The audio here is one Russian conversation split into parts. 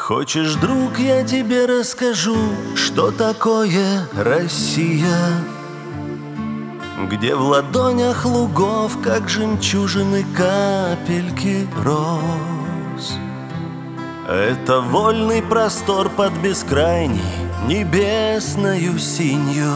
Хочешь, друг, я тебе расскажу, что такое Россия, где в ладонях лугов, как жемчужины, капельки роз. Это вольный простор под бескрайней небесною синью.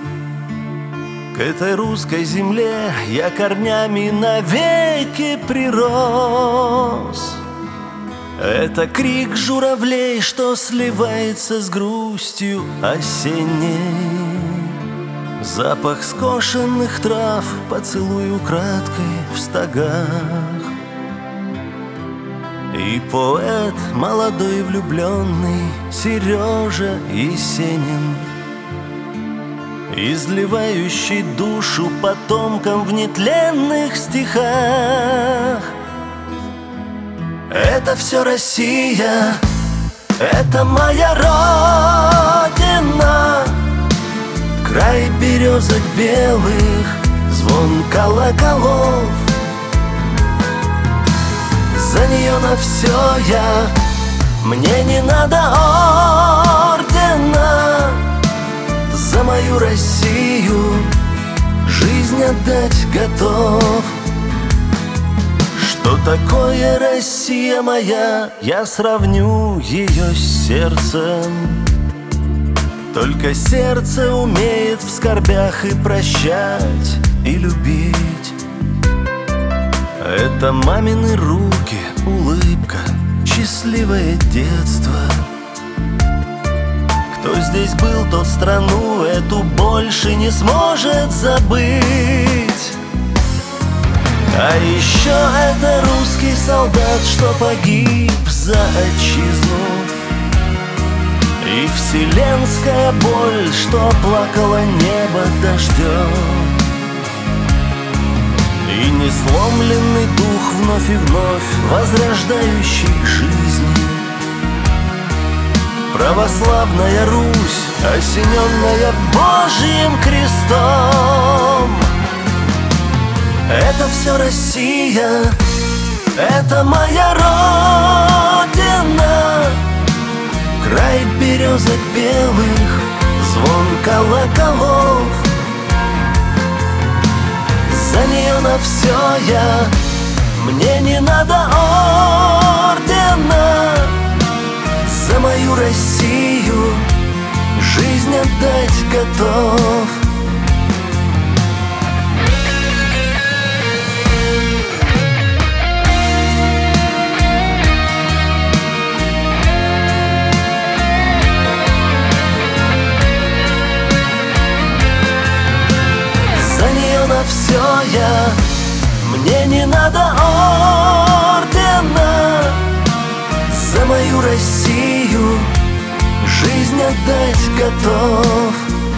К этой русской земле я корнями навеки прирос. Это крик журавлей, что сливается с грустью осенней. Запах скошенных трав, поцелуй украдкой в стогах. И поэт молодой и влюбленный Сережа Есенин, изливающий душу потомкам в нетленных стихах. Это все Россия, это моя родина, край березок белых, звон колоколов. За нее на все мне не надо ордена. За мою Россию жизнь отдать готов. Что такое Россия моя, я сравню ее с сердцем. Только сердце умеет в скорбях и прощать, и любить. Это мамины руки, улыбка, счастливое детство. Кто здесь был, тот страну эту больше не сможет забыть. А еще это русский солдат, что погиб за отчизну. И вселенская боль, что плакала небо дождем. И несломленный дух вновь и вновь возрождающий жизни. Православная Русь, осененная Божьим крестом. Это все Россия, это моя родина, край березок белых, звон колоколов. За нее на все мне не надо ордена. За мою Россию жизнь отдать готов. Все мне не надо ордена. За мою Россию жизнь отдать готов.